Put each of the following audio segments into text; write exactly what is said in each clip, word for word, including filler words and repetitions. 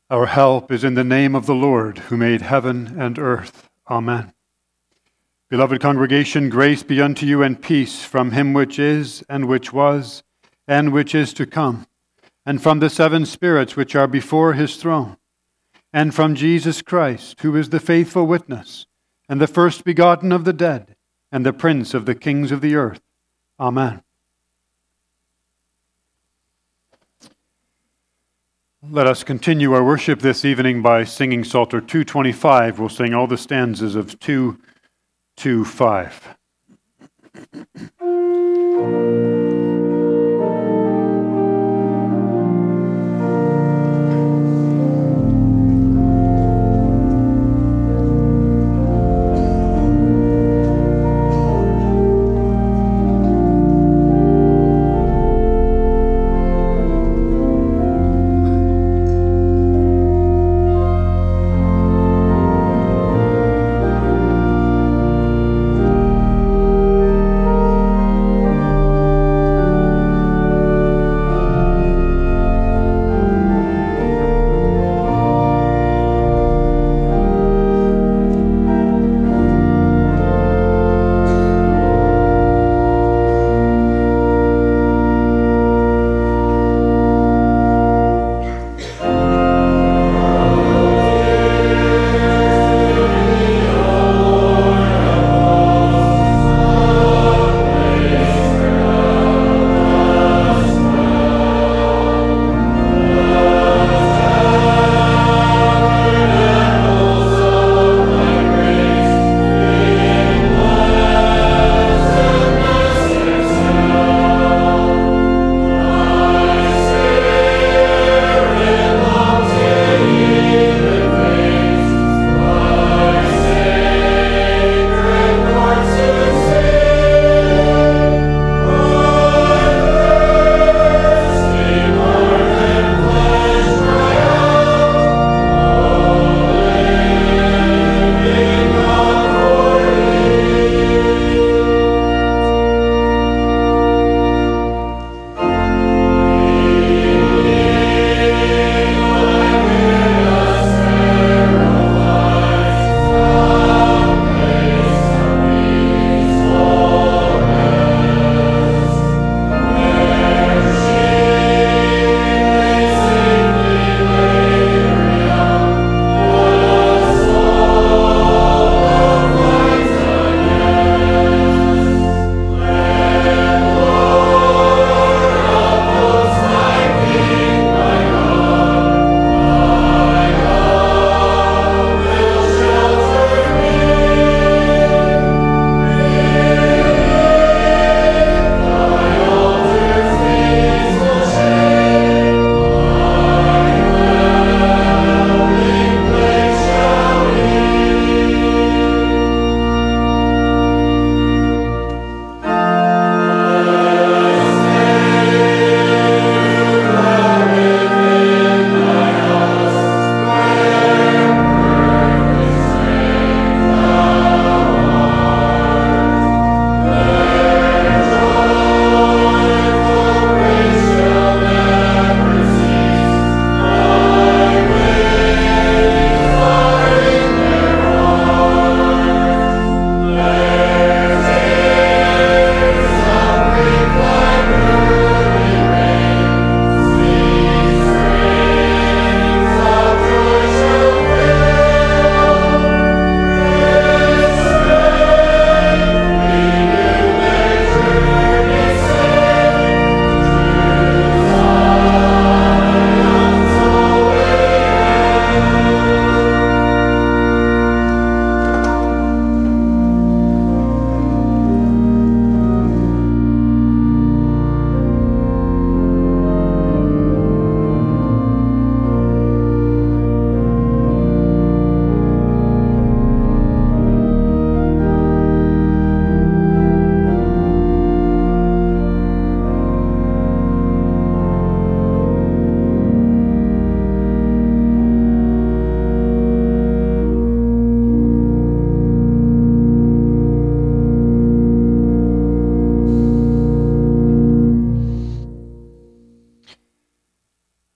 Our help is in the name of the Lord, who made heaven and earth. Amen. Beloved congregation, grace be unto you and peace from him which is, and which was, and which is to come, and from the seven spirits which are before his throne, and from Jesus Christ, who is the faithful witness, and the first begotten of the dead, and the prince of the kings of the earth. Amen. Let us continue our worship this evening by singing Psalter two twenty-five. We'll sing all the stanzas of two twenty-five.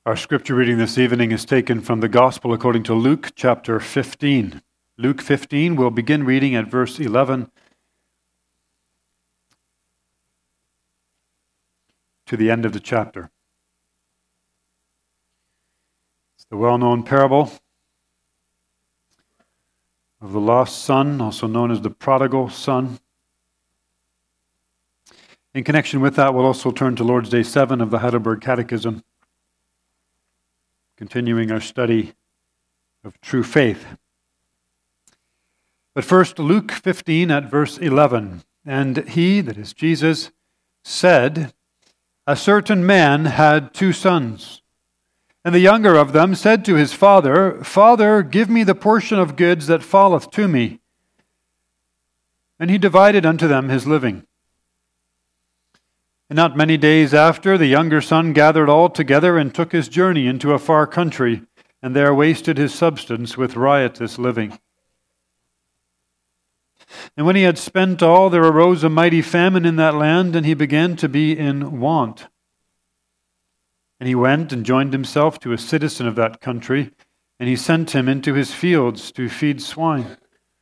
Our scripture reading this evening is taken from the Gospel according to Luke chapter fifteen. Luke fifteen, we'll begin reading at verse eleven to the end of the chapter. It's the well-known parable of the lost son, also known as the prodigal son. In connection with that, we'll also turn to Lord's Day seven of the Heidelberg Catechism, continuing our study of true faith. But first, Luke fifteen at verse eleven. And he, that is Jesus, said, A certain man had two sons. And the younger of them said to his father, Father, give me the portion of goods that falleth to me. And he divided unto them his living. And not many days after, the younger son gathered all together and took his journey into a far country, and there wasted his substance with riotous living. And when he had spent all, there arose a mighty famine in that land, and he began to be in want. And he went and joined himself to a citizen of that country, and he sent him into his fields to feed swine.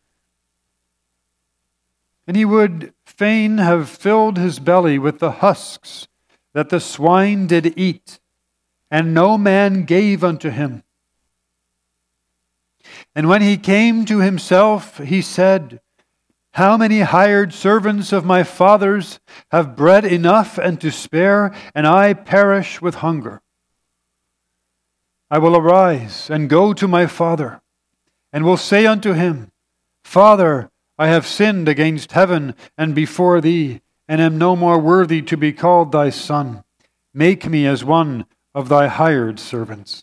And he would fain have filled his belly with the husks that the swine did eat, and no man gave unto him. And when he came to himself, he said, How many hired servants of my father's have bread enough and to spare, and I perish with hunger? I will arise and go to my father, and will say unto him, Father, I have sinned against heaven and before thee, and am no more worthy to be called thy son. Make me as one of thy hired servants.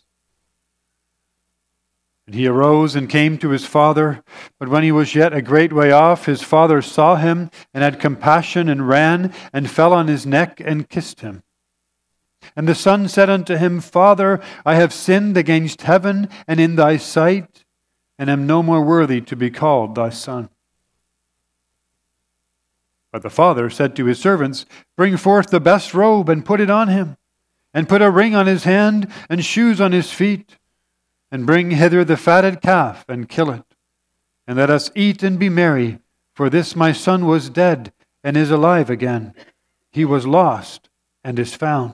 And he arose and came to his father. But when he was yet a great way off, his father saw him, and had compassion, and ran, and fell on his neck, and kissed him. And the son said unto him, Father, I have sinned against heaven and in thy sight, and am no more worthy to be called thy son. But the father said to his servants, Bring forth the best robe, and put it on him, and put a ring on his hand, and shoes on his feet, and bring hither the fatted calf, and kill it. And let us eat and be merry, for this my son was dead, and is alive again. He was lost, and is found.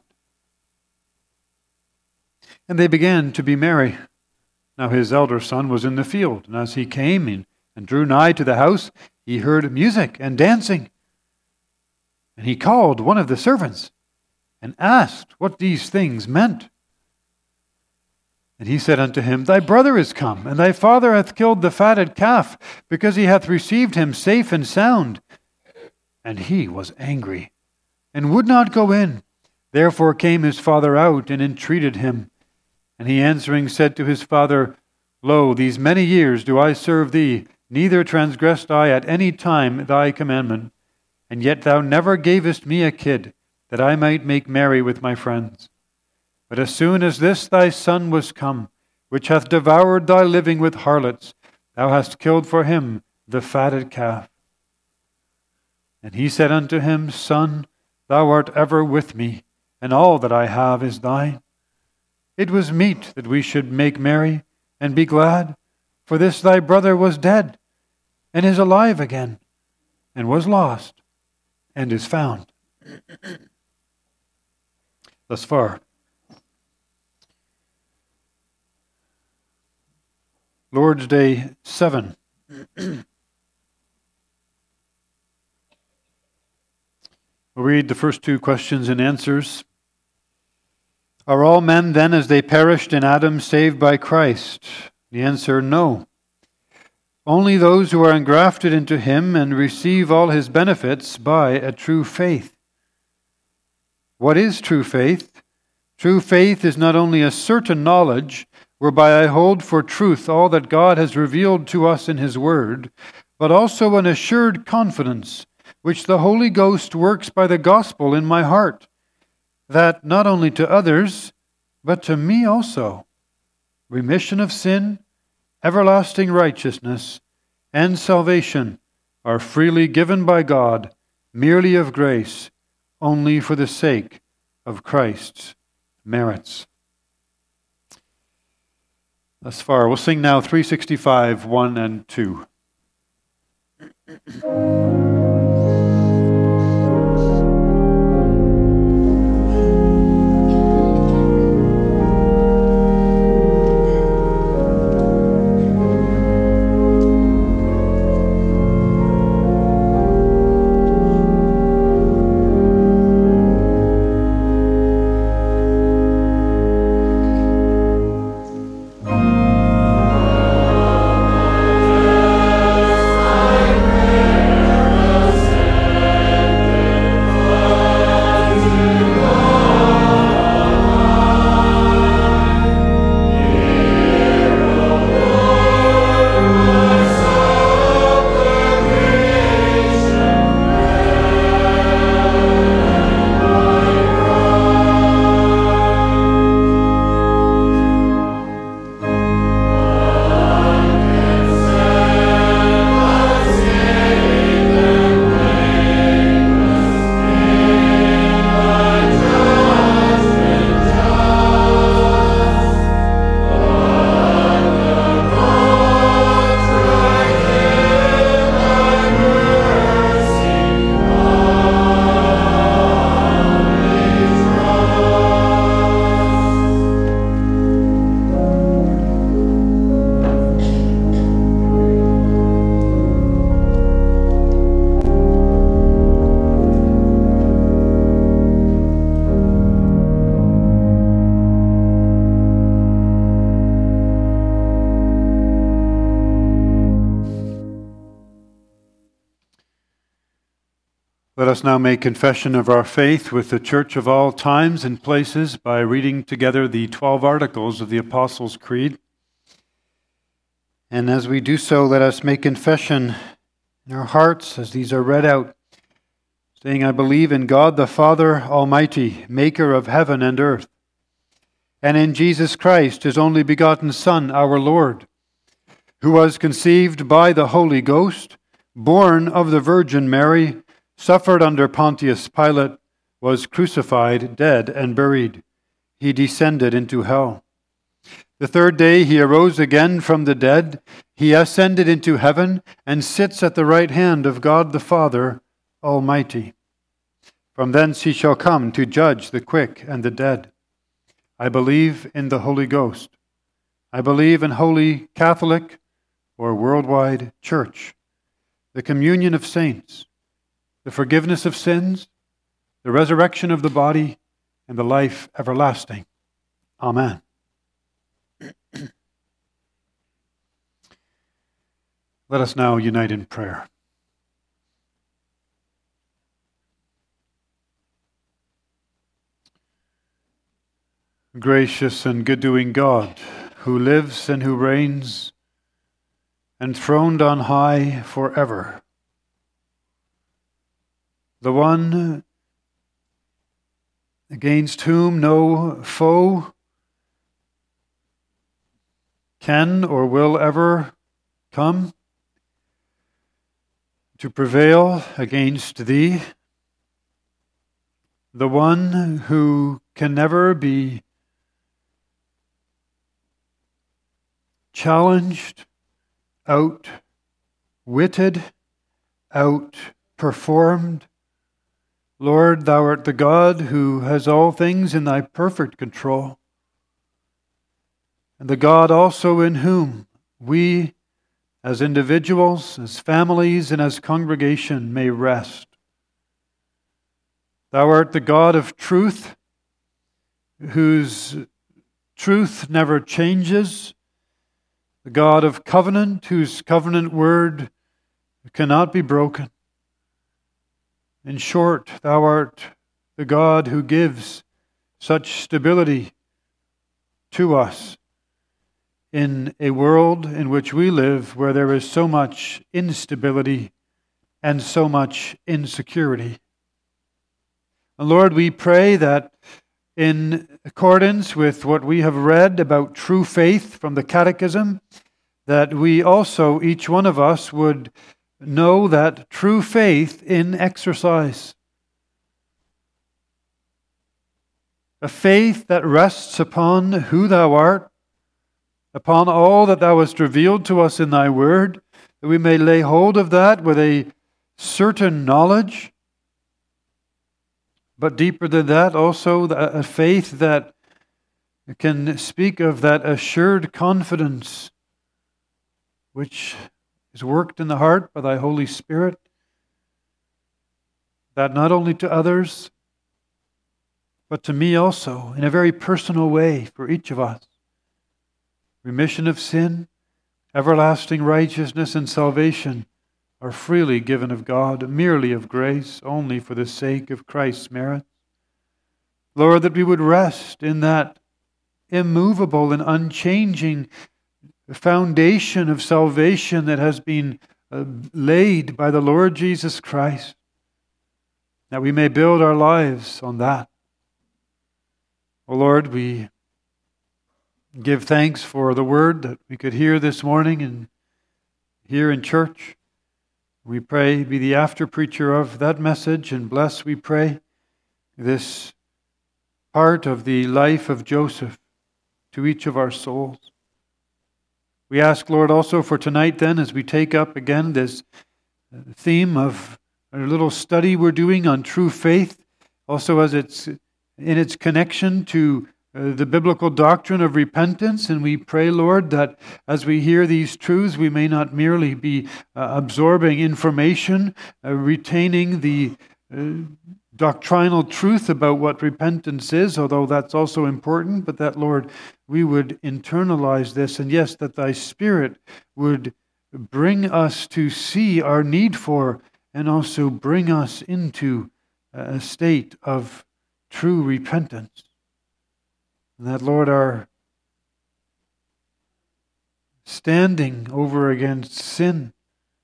And they began to be merry. Now his elder son was in the field, and as he came in and drew nigh to the house, he heard music and dancing. And he called one of the servants, and asked what these things meant. And he said unto him, Thy brother is come, and thy father hath killed the fatted calf, because he hath received him safe and sound. And he was angry, and would not go in. Therefore came his father out, and entreated him. And he answering said to his father, Lo, these many years do I serve thee, neither transgressed I at any time thy commandment. And yet thou never gavest me a kid, that I might make merry with my friends. But as soon as this thy son was come, which hath devoured thy living with harlots, thou hast killed for him the fatted calf. And he said unto him, Son, thou art ever with me, and all that I have is thine. It was meet that we should make merry and be glad, for this thy brother was dead, and is alive again, and was lost, and is found. Thus far. Lord's Day seven. We'll read the first two questions and answers. Are all men then as they perished in Adam saved by Christ? The answer, no. Only those who are engrafted into him and receive all his benefits by a true faith. What is true faith? True faith is not only a certain knowledge, whereby I hold for truth all that God has revealed to us in his word, but also an assured confidence, which the Holy Ghost works by the gospel in my heart, that not only to others, but to me also, remission of sin, everlasting righteousness, and salvation are freely given by God, merely of grace, only for the sake of Christ's merits. thus far. We'll sing now three sixty-five, one and two. Let us now make confession of our faith with the Church of all times and places by reading together the twelve articles of the Apostles' Creed. And as we do so, let us make confession in our hearts as these are read out, saying, I believe in God the Father Almighty, maker of heaven and earth, and in Jesus Christ, his only begotten Son, our Lord, who was conceived by the Holy Ghost, born of the Virgin Mary, suffered under Pontius Pilate, was crucified, dead, and buried. He descended into hell. The third day he arose again from the dead. He ascended into heaven and sits at the right hand of God the Father Almighty. From thence he shall come to judge the quick and the dead. I believe in the Holy Ghost. I believe in Holy Catholic or worldwide Church, the communion of saints, the forgiveness of sins, the resurrection of the body, and the life everlasting. Amen. Let us now unite in prayer. Gracious and good-doing God, who lives and who reigns, enthroned on high forever, the one against whom no foe can or will ever come to prevail against thee, the one who can never be challenged, outwitted, outperformed. Lord, thou art the God who has all things in thy perfect control, and the God also in whom we, as individuals, as families, and as congregation, may rest. Thou art the God of truth, whose truth never changes, the God of covenant, whose covenant word cannot be broken. In short, thou art the God who gives such stability to us in a world in which we live where there is so much instability and so much insecurity. And Lord, we pray that in accordance with what we have read about true faith from the Catechism, that we also, each one of us, would know that true faith in exercise. A faith that rests upon who thou art upon all that thou hast revealed to us in thy word, that we may lay hold of that with a certain knowledge, but deeper than that, also a faith that can speak of that assured confidence which is worked in the heart by thy Holy Spirit, that not only to others, but to me also, in a very personal way for each of us, remission of sin, everlasting righteousness, and salvation are freely given of God, merely of grace, only for the sake of Christ's merit. Lord, that we would rest in that immovable and unchanging foundation of salvation that has been uh, laid by the Lord Jesus Christ, that we may build our lives on that. O Lord, we give thanks for the word that we could hear this morning and hear in church. We pray, be the after preacher of that message, and bless, we pray, this part of the life of Joseph to each of our souls. We ask, Lord, also for tonight then, as we take up again this theme of our little study we're doing on true faith, also as it's in its connection to uh, the biblical doctrine of repentance. And we pray, Lord, that as we hear these truths, we may not merely be uh, absorbing information, uh, retaining the uh, doctrinal truth about what repentance is, although that's also important, but that, Lord, we would internalize this, and yes, that thy Spirit would bring us to see our need for, and also bring us into a state of true repentance. And that, Lord, our standing over against sin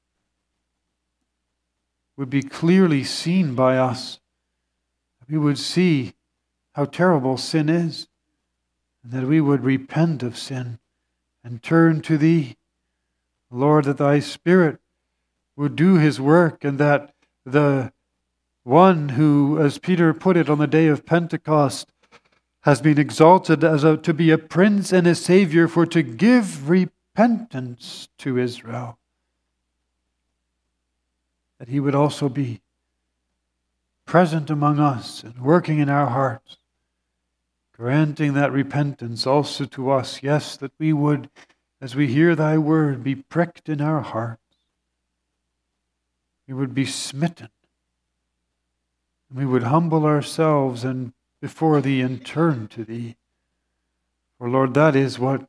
would be clearly seen by us. We would see how terrible sin is, and that we would repent of sin and turn to Thee. Lord, that Thy Spirit would do His work, and that the one who, as Peter put it on the day of Pentecost, has been exalted as a, to be a prince and a savior, for to give repentance to Israel, that He would also be present among us and working in our hearts, granting that repentance also to us. Yes, that we would, as we hear Thy word, be pricked in our hearts. We would be smitten. We would humble ourselves and before Thee and turn to Thee. For Lord, that is what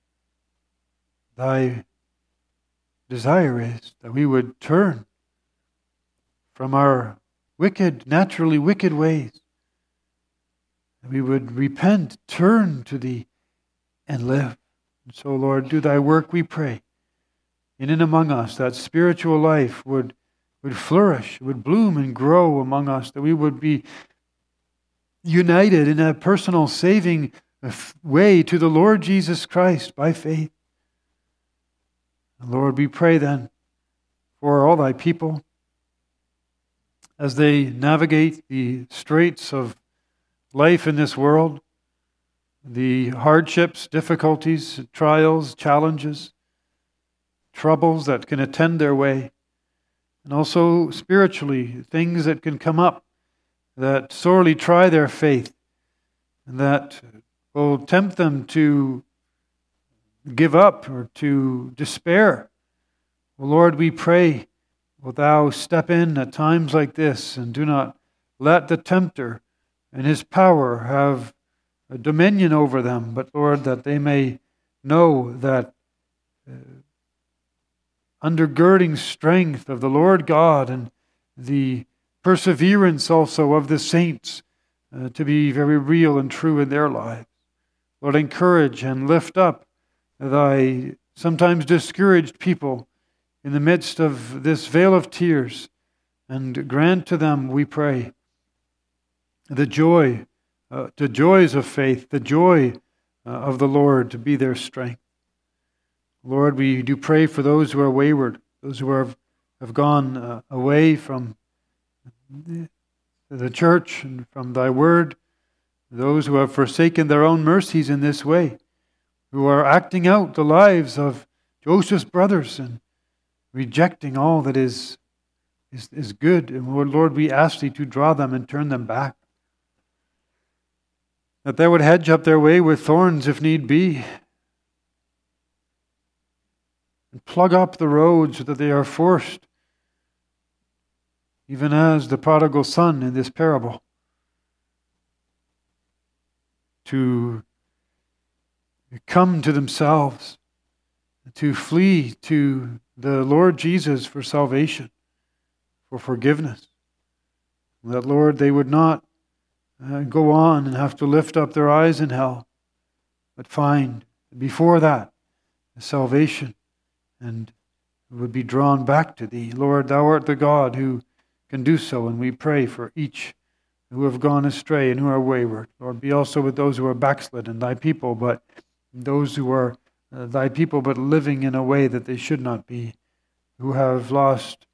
Thy desire is, that we would turn from our wicked, naturally wicked ways. That we would repent, turn to Thee, and live. And so, Lord, do Thy work, we pray. In and among us, that spiritual life would, would flourish, would bloom and grow among us, that we would be united in a personal saving way to the Lord Jesus Christ by faith. And Lord, we pray then for all Thy people as they navigate the straits of life in this world, the hardships, difficulties, trials, challenges, troubles that can attend their way, and also spiritually, things that can come up that sorely try their faith and that will tempt them to give up or to despair. Well, Lord, we pray, will Thou step in at times like this, and do not let the tempter and his power have a dominion over them, but Lord, that they may know that uh, undergirding strength of the Lord God and the perseverance also of the saints uh, to be very real and true in their lives. Lord, encourage and lift up Thy sometimes discouraged people in the midst of this vale of tears, and grant to them, we pray, the joy, uh, the joys of faith, the joy uh, of the Lord to be their strength. Lord, we do pray for those who are wayward, those who have, have gone uh, away from the church and from Thy word, those who have forsaken their own mercies in this way. who are acting out the lives of Joseph's brothers and rejecting all that is, is, is good. And Lord, we ask Thee to draw them and turn them back. That they would hedge up their way with thorns if need be, and plug up the roads so that they are forced, even as the prodigal son in this parable, to come to themselves, to flee to the Lord Jesus for salvation, for forgiveness. That, Lord, they would not uh, go on and have to lift up their eyes in hell, but find before that salvation and would be drawn back to Thee. Lord, Thou art the God who can do so, and we pray for each who have gone astray and who are wayward. Lord, be also with those who are backslidden, Thy people, but those who are uh, Thy people but living in a way that they should not be, who have lost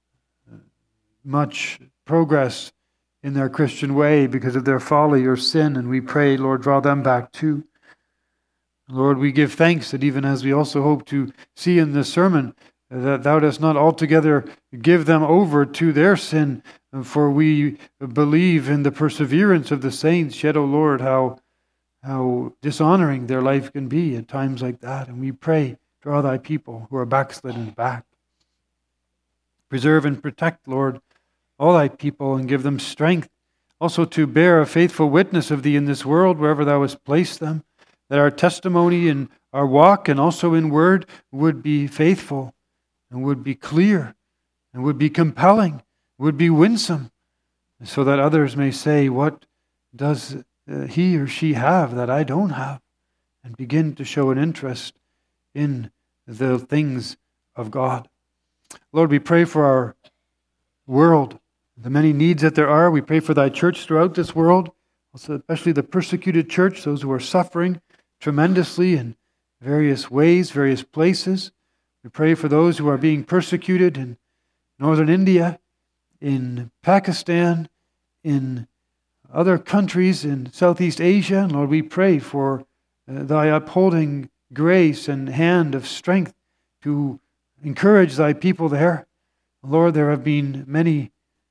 much progress in their Christian way because of their folly or sin, and we pray, Lord, draw them back too. Lord, we give thanks that even as we also hope to see in this sermon, that Thou dost not altogether give them over to their sin, for we believe in the perseverance of the saints, yet, O Lord, how, how dishonoring their life can be at times like that. And we pray, draw Thy people who are backslidden back. Preserve and protect, Lord, all Thy people, and give them strength also to bear a faithful witness of Thee in this world, wherever Thou hast placed them, that our testimony and our walk and also in word would be faithful and would be clear and would be compelling, would be winsome, so that others may say, what does uh, he or she have that I don't have? And begin to show an interest in the things of God. Lord, we pray for our world, the many needs that there are. We pray for Thy church throughout this world, also especially the persecuted church, those who are suffering tremendously in various ways, various places. We pray for those who are being persecuted in northern India, in Pakistan, in other countries in Southeast Asia. And Lord, we pray for uh, Thy upholding grace and hand of strength to encourage Thy people there. Lord, there have been many,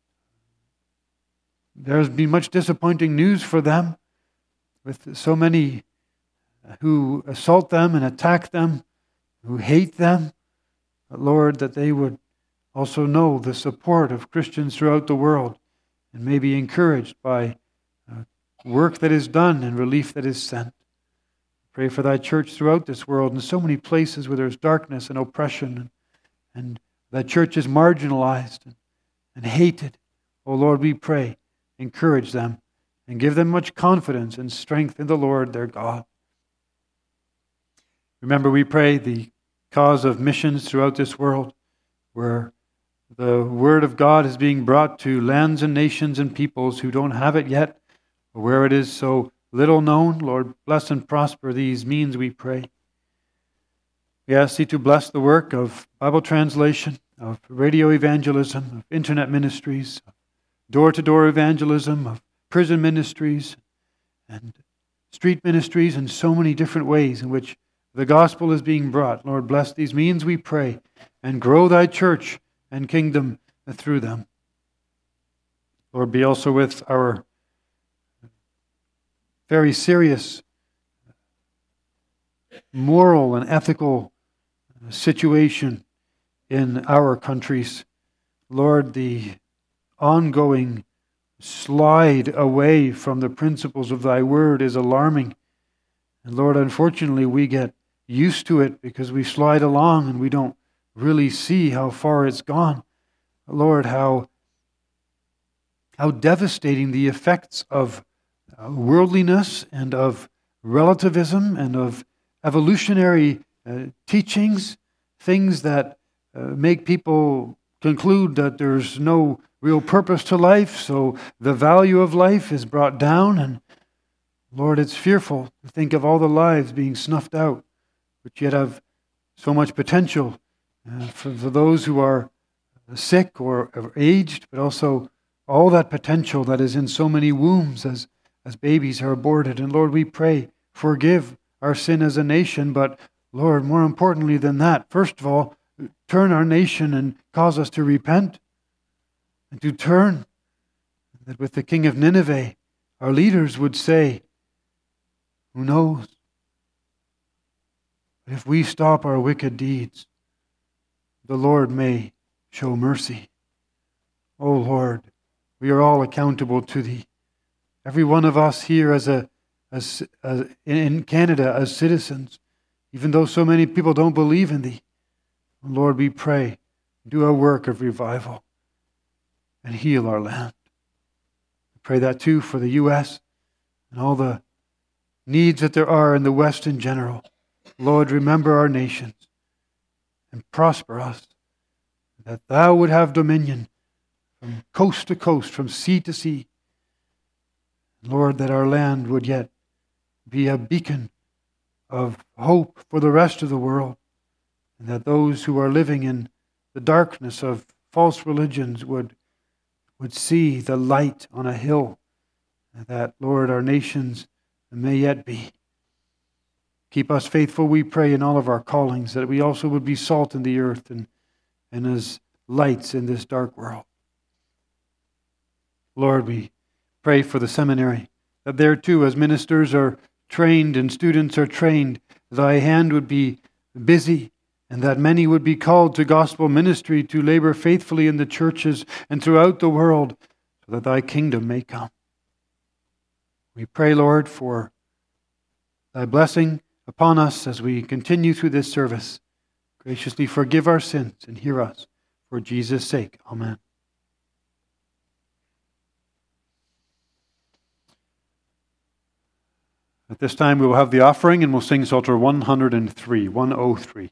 there has been much disappointing news for them, with so many who assault them and attack them, who hate them. But Lord, that they would also know the support of Christians throughout the world and may be encouraged by uh, work that is done and relief that is sent. Pray for Thy church throughout this world in so many places where there's darkness and oppression, and, and Thy church is marginalized and, and hated. Oh Lord, we pray, encourage them and give them much confidence and strength in the Lord their God. Remember, we pray, the cause of missions throughout this world, where the Word of God is being brought to lands and nations and peoples who don't have it yet, or where it is so little known. Lord, bless and prosper these means, we pray. We ask Thee to bless the work of Bible translation, of radio evangelism, of internet ministries, of door-to-door evangelism, of prison ministries, and street ministries, and so many different ways in which the gospel is being brought. Lord, bless these means, we pray, and grow Thy church and kingdom through them. Lord, be also with our very serious moral and ethical situation in our countries. Lord, the ongoing slide away from the principles of Thy Word is alarming. And Lord, unfortunately, we get used to it because we slide along and we don't really see how far it's gone. Lord, how, how devastating the effects of worldliness and of relativism and of evolutionary uh, teachings, things that uh, make people conclude that there's no real purpose to life, so the value of life is brought down. And Lord, it's fearful to think of all the lives being snuffed out, which yet have so much potential uh, for, for those who are sick or, or aged, but also all that potential that is in so many wombs as, as babies are aborted. And Lord, we pray, forgive our sin as a nation, but Lord, more importantly than that, first of all, turn our nation and cause us to repent and to turn. That with the king of Nineveh, our leaders would say, who knows? But if we stop our wicked deeds, the Lord may show mercy. O Lord, we are all accountable to Thee. Every one of us here as a, as, as in Canada as citizens, even though so many people don't believe in Thee. Lord, we pray, do a work of revival and heal our land. We pray that too for the U S and all the needs that there are in the West in general. Lord, remember our nations and prosper us, that Thou would have dominion from coast to coast, from sea to sea. Lord, that our land would yet be a beacon of hope for the rest of the world, and that those who are living in the darkness of false religions would, would see the light on a hill, and that, Lord, our nations may yet be. Keep us faithful, we pray, in all of our callings, that we also would be salt in the earth and, and as lights in this dark world. Lord, we pray for the seminary, that there too, as ministers are trained and students are trained, Thy hand would be busy, and that many would be called to gospel ministry to labor faithfully in the churches and throughout the world, so that Thy kingdom may come. We pray, Lord, for Thy blessing upon us as we continue through this service. Graciously forgive our sins and hear us. For Jesus' sake. Amen. At this time we will have the offering and we'll sing Psalter one hundred three, one oh three.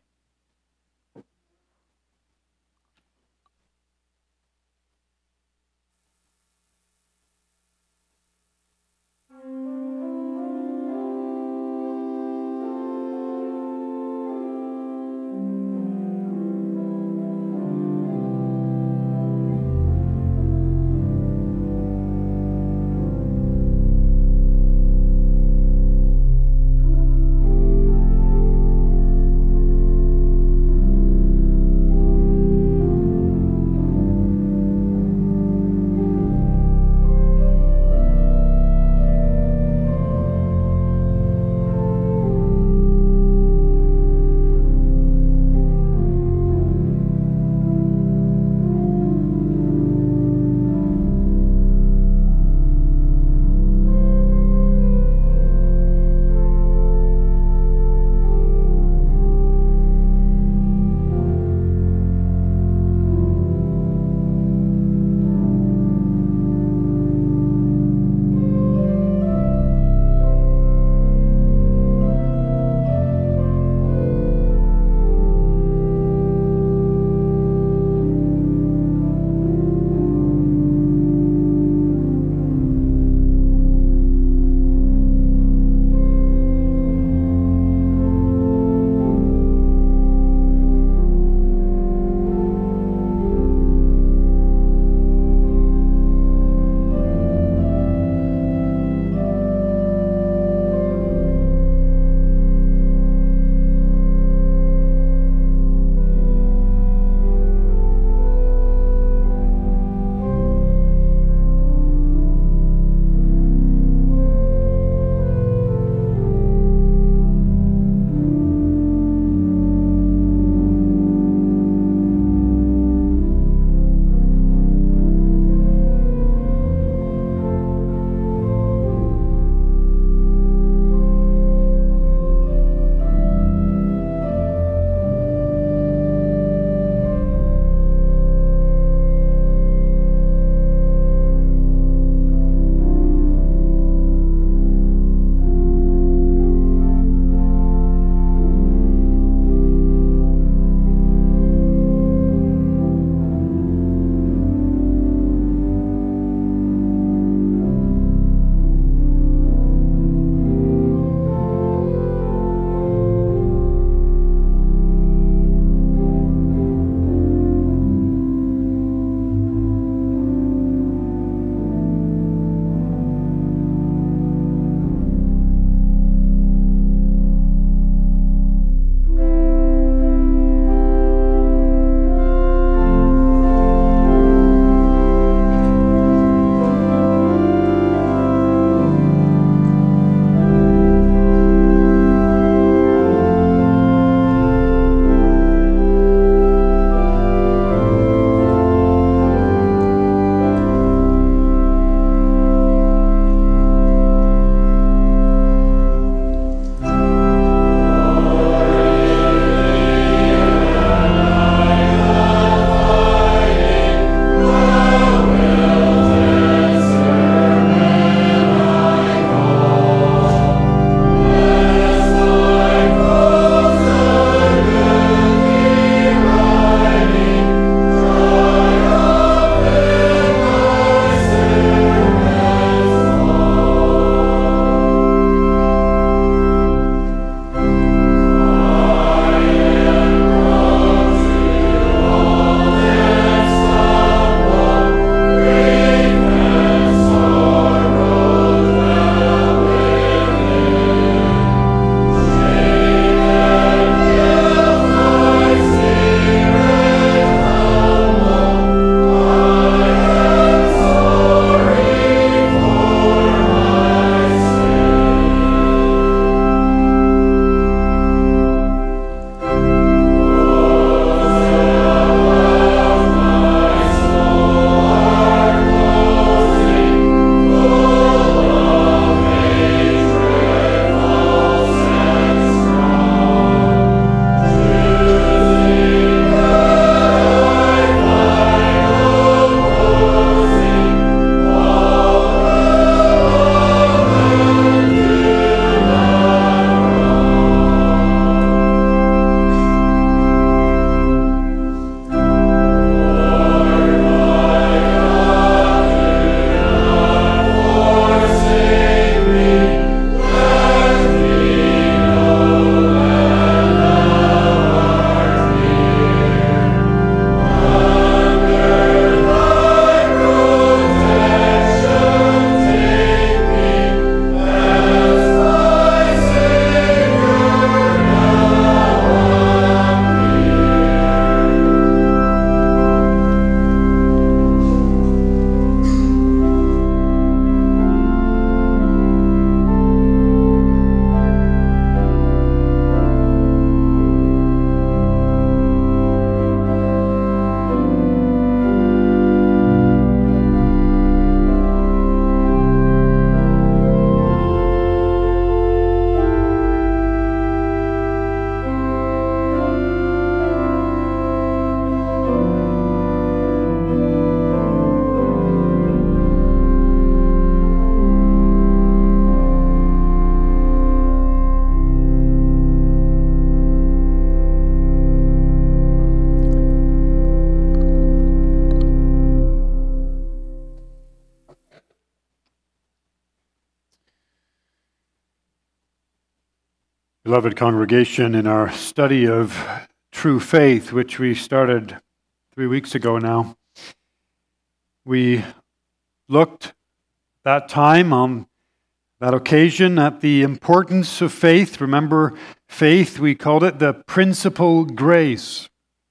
Beloved congregation, in our study of true faith, which we started three weeks ago now, we looked that time on that occasion at the importance of faith. Remember, faith, we called it the principal grace.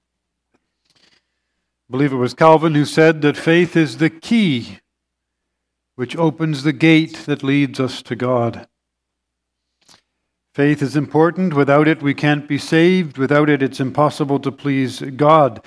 I believe it was Calvin who said that faith is the key which opens the gate that leads us to God. Faith is important. Without it, we can't be saved. Without it, it's impossible to please God.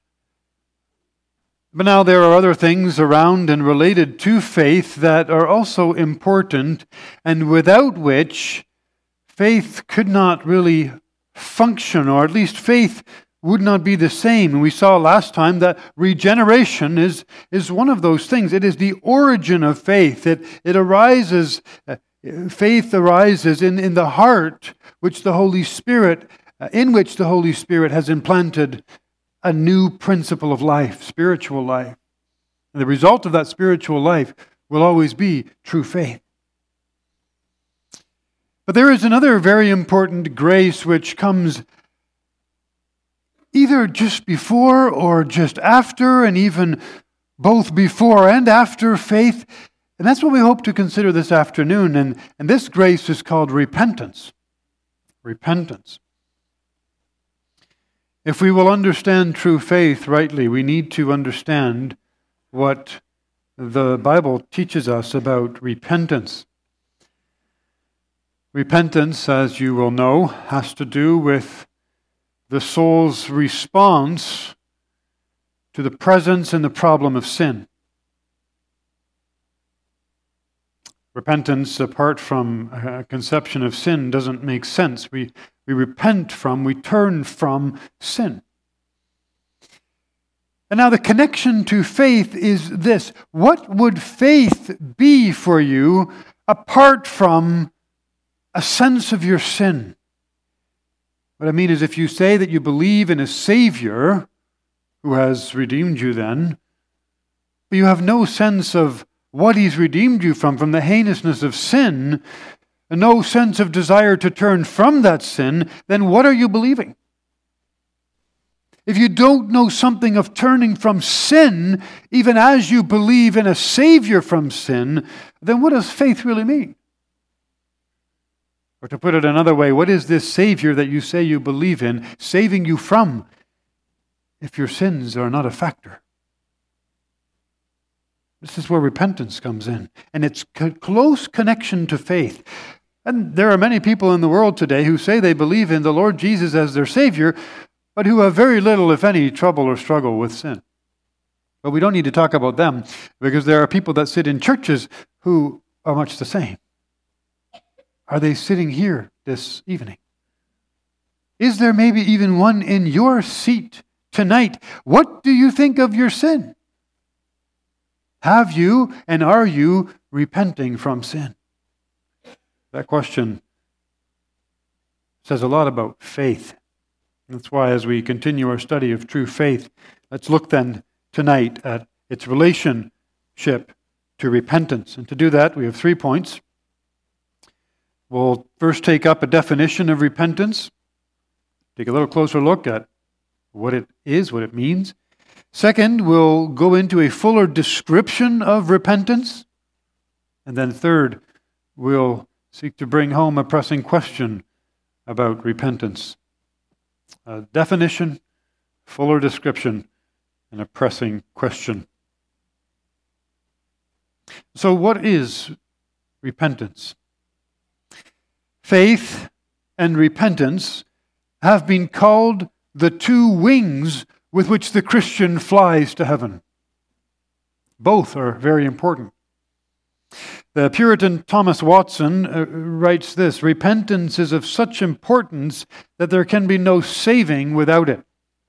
But now there are other things around and related to faith that are also important, and without which faith could not really function, or at least faith would not be the same. And we saw last time that regeneration is, is one of those things. It is the origin of faith. It, it arises... Uh, Faith arises in, in the heart which the Holy Spirit, uh, in which the Holy Spirit has implanted a new principle of life, spiritual life. And the result of that spiritual life will always be true faith. But there is another very important grace which comes either just before or just after, and even both before and after faith. And that's what we hope to consider this afternoon. And, and this grace is called repentance. Repentance. If we will understand true faith rightly, we need to understand what the Bible teaches us about repentance. Repentance, as you will know, has to do with the soul's response to the presence and the problem of sin. Repentance, apart from a conception of sin, doesn't make sense. We, we repent from, we turn from sin. And now the connection to faith is this. What would faith be for you apart from a sense of your sin? What I mean is, if you say that you believe in a Savior who has redeemed you then, but you have no sense of what He's redeemed you from, from the heinousness of sin, and no sense of desire to turn from that sin, then what are you believing? If you don't know something of turning from sin, even as you believe in a Savior from sin, then what does faith really mean? Or to put it another way, what is this Savior that you say you believe in saving you from if your sins are not a factor? This is where repentance comes in, and it's a close connection to faith. And there are many people in the world today who say they believe in the Lord Jesus as their Savior, but who have very little, if any, trouble or struggle with sin. But we don't need to talk about them, because there are people that sit in churches who are much the same. Are they sitting here this evening? Is there maybe even one in your seat tonight? What do you think of your sin? Have you and are you repenting from sin? That question says a lot about faith. That's why, as we continue our study of true faith, let's look then tonight at its relationship to repentance. And to do that, we have three points. We'll first take up a definition of repentance, take a little closer look at what it is, what it means. Second, we'll go into a fuller description of repentance. And then third, we'll seek to bring home a pressing question about repentance. A definition, fuller description, and a pressing question. So what is repentance? Faith and repentance have been called the two wings with which the Christian flies to heaven. Both are very important. The Puritan Thomas Watson uh, writes this: repentance is of such importance that there can be no saving without it.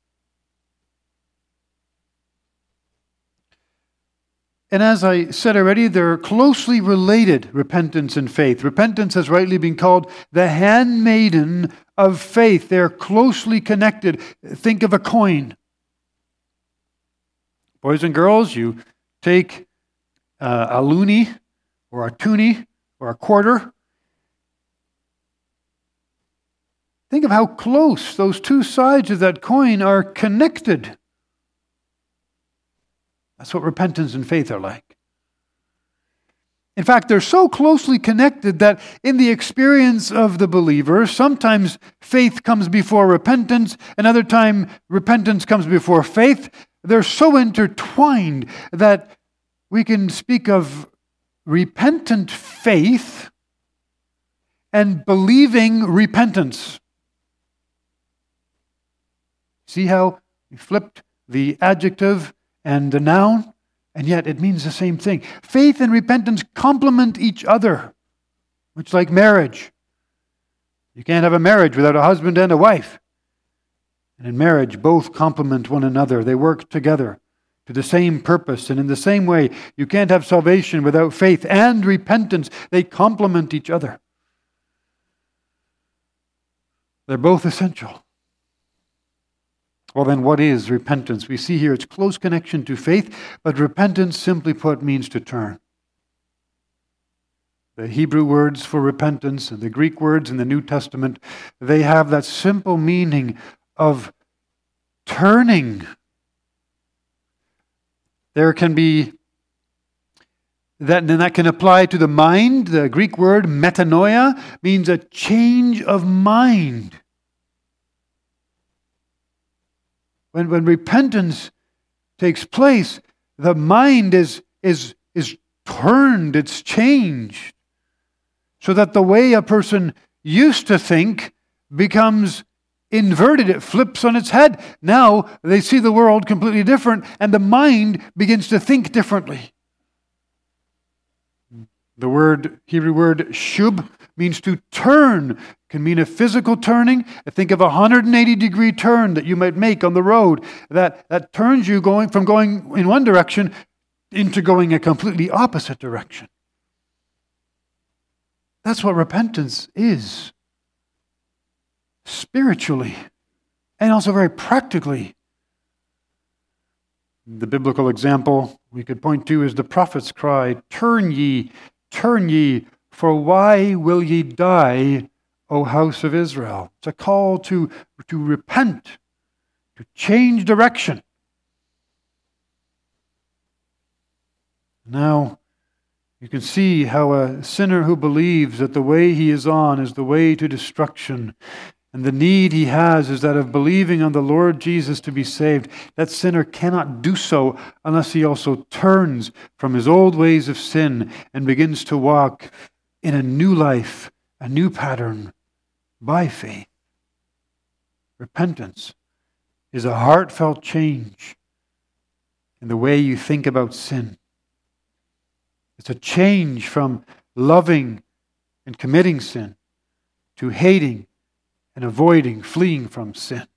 And as I said already, they're closely related, repentance and faith. Repentance has rightly been called the handmaiden of faith. They're closely connected. Think of a coin. Boys and girls, you take uh, a loonie or a toonie or a quarter, think of how close those two sides of that coin are connected. That's what repentance and faith are like. In fact, they're so closely connected that in the experience of the believer, sometimes faith comes before repentance, another time repentance comes before faith. They're so intertwined that we can speak of repentant faith and believing repentance. See how we flipped the adjective and the noun? And yet it means the same thing. Faith and repentance complement each other, much like marriage. You can't have a marriage without a husband and a wife. And in marriage, both complement one another. They work together to the same purpose. And in the same way, you can't have salvation without faith and repentance. They complement each other. They're both essential. Well, then what is repentance? We see here its close connection to faith, but repentance, simply put, means to turn. The Hebrew words for repentance and the Greek words in the New Testament, they have that simple meaning of turning. There can be, that, then that can apply to the mind. The Greek word metanoia means a change of mind. When, when repentance takes place, the mind is, is, is turned, it's changed, so that the way a person used to think becomes inverted. It flips on its head. Now they see the world completely different, and the mind begins to think differently. The word, Hebrew word shub, means to turn. Can mean a physical turning. Think of a one hundred eighty degree turn that you might make on the road. That, that turns you going from going in one direction into going a completely opposite direction. That's what repentance is. Spiritually. And also very practically. The biblical example we could point to is the prophet's cry, "Turn ye, turn ye, for why will ye die, O house of Israel?" It's a call to, to repent, to change direction. Now, you can see how a sinner who believes that the way he is on is the way to destruction, and the need he has is that of believing on the Lord Jesus to be saved, that sinner cannot do so unless he also turns from his old ways of sin and begins to walk in a new life, a new pattern, by faith. Repentance is a heartfelt change in the way you think about sin. It's a change from loving and committing sin to hating and avoiding, fleeing from sin.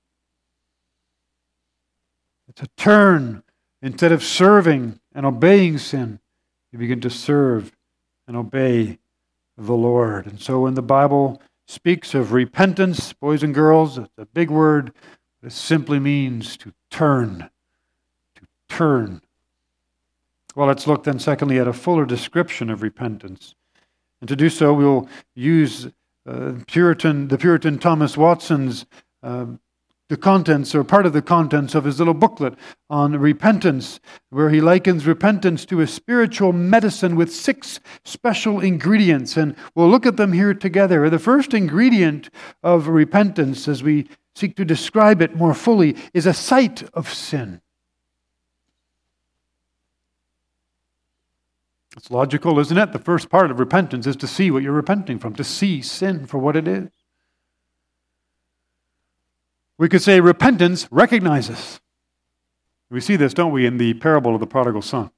It's a turn. Instead of serving and obeying sin, you begin to serve and obey the Lord. And so when the Bible speaks of repentance, boys and girls, it's a big word, but it simply means to turn. To turn. Well, let's look then secondly at a fuller description of repentance. And to do so, we'll use uh, Puritan, the Puritan Thomas Watson's uh, the contents or part of the contents of his little booklet on repentance, where he likens repentance to a spiritual medicine with six special ingredients. And we'll look at them here together. The first ingredient of repentance, as we seek to describe it more fully, is a sight of sin. It's logical, isn't it? The first part of repentance is to see what you're repenting from, to see sin for what it is. We could say repentance recognizes. We see this, don't we, in the parable of the prodigal son.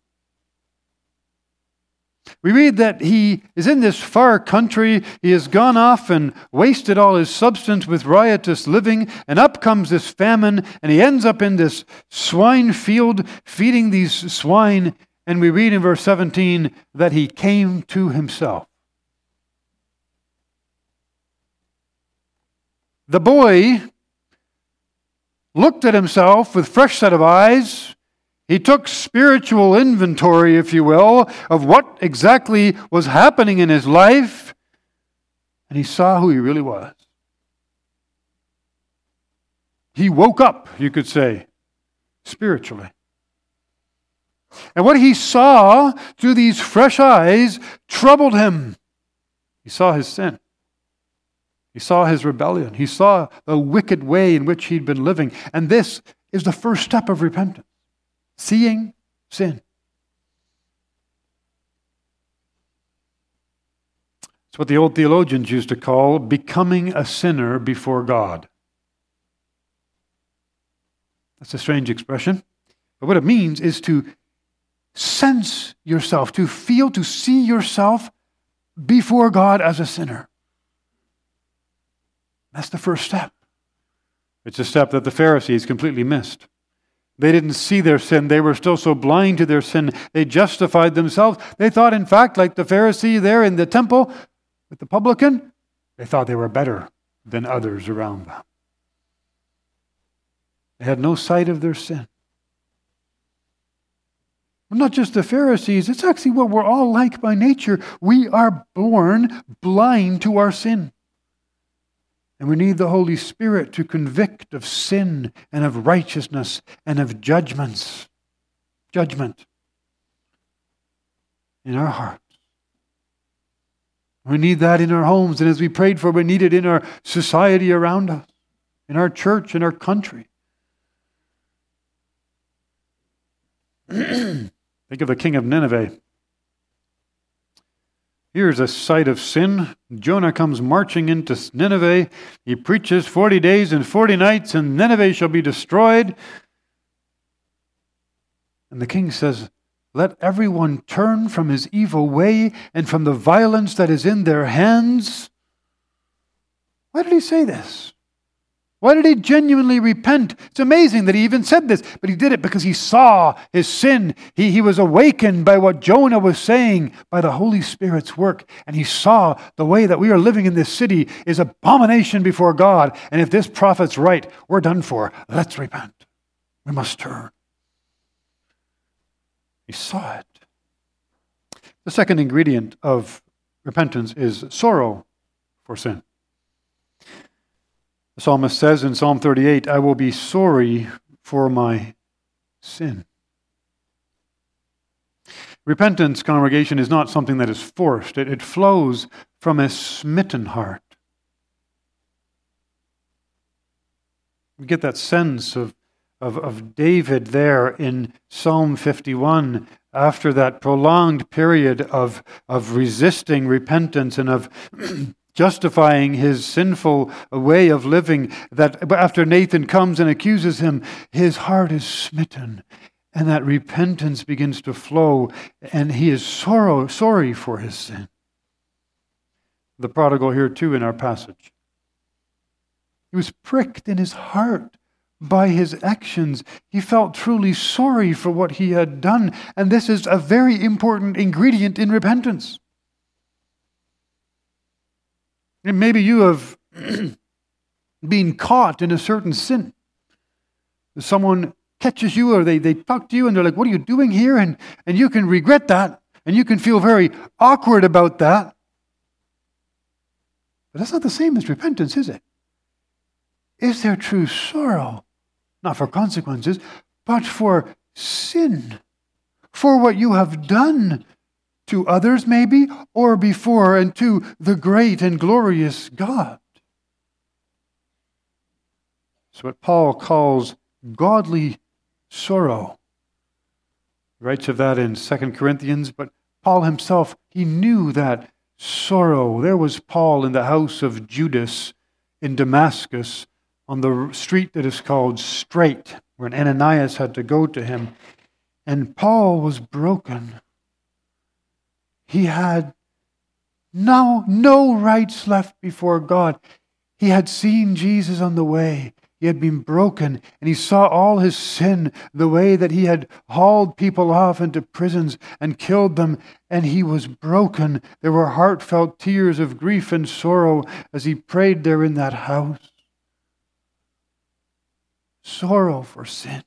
We read that he is in this far country, he has gone off and wasted all his substance with riotous living, and up comes this famine, and he ends up in this swine field feeding these swine, and we read in verse seventeen that he came to himself. The boy looked at himself with fresh set of eyes. He took spiritual inventory, if you will, of what exactly was happening in his life, and he saw who he really was. He woke up, you could say, spiritually. And what he saw through these fresh eyes troubled him. He saw his sin. He saw his rebellion. He saw the wicked way in which he'd been living. And this is the first step of repentance. Seeing sin. It's what the old theologians used to call becoming a sinner before God. That's a strange expression. But what it means is to sense yourself, to feel, to see yourself before God as a sinner. That's the first step. It's a step that the Pharisees completely missed. They didn't see their sin. They were still so blind to their sin. They justified themselves. They thought, in fact, like the Pharisee there in the temple with the publican, they thought they were better than others around them. They had no sight of their sin. Well, not just the Pharisees, it's actually what we're all like by nature. We are born blind to our sin. And we need the Holy Spirit to convict of sin and of righteousness and of judgments. Judgment in our hearts. We need that in our homes, and as we prayed for, we need it in our society around us, in our church, in our country. Think of the king of Nineveh. Here's a sight of sin. Jonah comes marching into Nineveh. He preaches forty days and forty nights, and Nineveh shall be destroyed. And the king says, let everyone turn from his evil way and from the violence that is in their hands. Why did he say this? Why did he genuinely repent? It's amazing that he even said this, but he did it because he saw his sin. He, he was awakened by what Jonah was saying, by the Holy Spirit's work. And he saw the way that we are living in this city is abomination before God. And if this prophet's right, we're done for. Let's repent. We must turn. He saw it. The second ingredient of repentance is sorrow for sin. The psalmist says in Psalm thirty-eight, I will be sorry for my sin. Repentance, congregation, is not something that is forced. It, it flows from a smitten heart. We get that sense of, of, of David there in Psalm fifty-one, after that prolonged period of, of resisting repentance and of justifying his sinful way of living, that after Nathan comes and accuses him, his heart is smitten, and that repentance begins to flow, and he is sorrow, sorry for his sin. The prodigal here too in our passage. He was pricked in his heart by his actions. He felt truly sorry for what he had done, and this is a very important ingredient in repentance. And maybe you have been caught in a certain sin. Someone catches you or they, they talk to you and they're like, what are you doing here? And, and you can regret that and you can feel very awkward about that. But that's not the same as repentance, is it? Is there true sorrow? Not for consequences, but for sin. For what you have done to others maybe, or before and to the great and glorious God. It's what Paul calls godly sorrow. He writes of that in Second Corinthians, but Paul himself, he knew that sorrow. There was Paul in the house of Judas in Damascus on the street that is called Straight, where Ananias had to go to him. And Paul was broken. He had no, no rights left before God. He had seen Jesus on the way. He had been broken, and he saw all his sin, the way that he had hauled people off into prisons and killed them, and he was broken. There were heartfelt tears of grief and sorrow as he prayed there in that house. Sorrow for sin.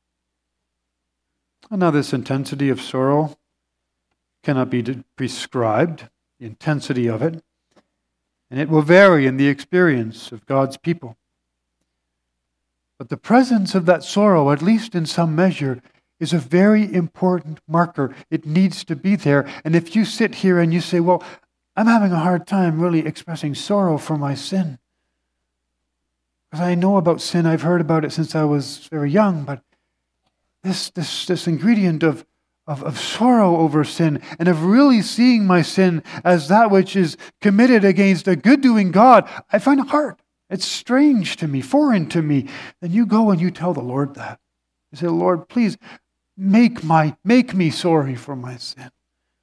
And now this intensity of sorrow cannot be prescribed, the intensity of it, and it will vary in the experience of God's people. But the presence of that sorrow, at least in some measure, is a very important marker. It needs to be there. And if you sit here and you say, well, I'm having a hard time really expressing sorrow for my sin. Because I know about sin, I've heard about it since I was very young, but this this this ingredient of, of, of sorrow over sin and of really seeing my sin as that which is committed against a good-doing God, I find it hard. It's strange to me, foreign to me. Then you go and you tell the Lord that. You say, Lord, please make my make me sorry for my sin.